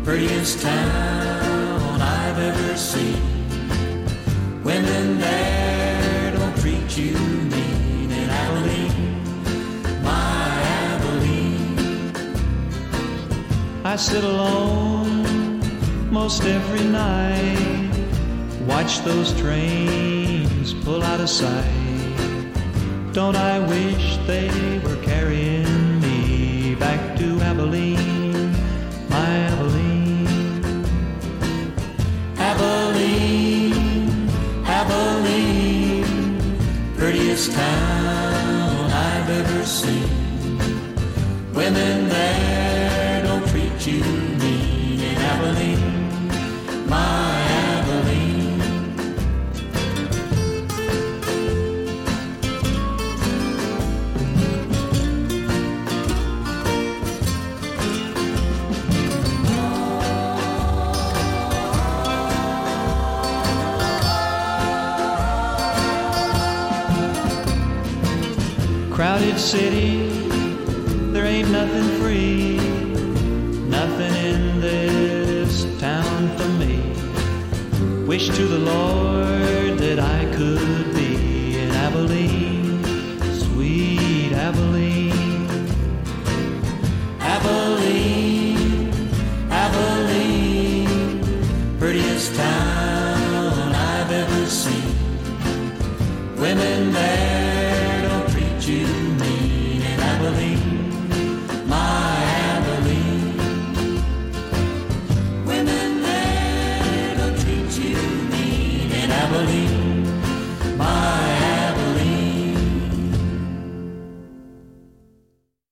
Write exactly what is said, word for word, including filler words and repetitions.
prettiest town I've ever seen. Women there don't treat you mean in Abilene, my Abilene. I sit alone most every night, watch those trains pull out of sight. Don't I wish they were carrying me back to Abilene, my Abilene. Abilene, Abilene, prettiest town I've ever seen. Women there don't treat you mean in Abilene, my Abilene. Crowded city, there ain't nothing free, nothing in this town for me. Wish to the Lord that I could be in Abilene, sweet Abilene. Abilene, Abilene, prettiest town I've ever seen. Women there don't treat you mean in Abilene, my Abilene. Women there don't treat you mean in Abilene,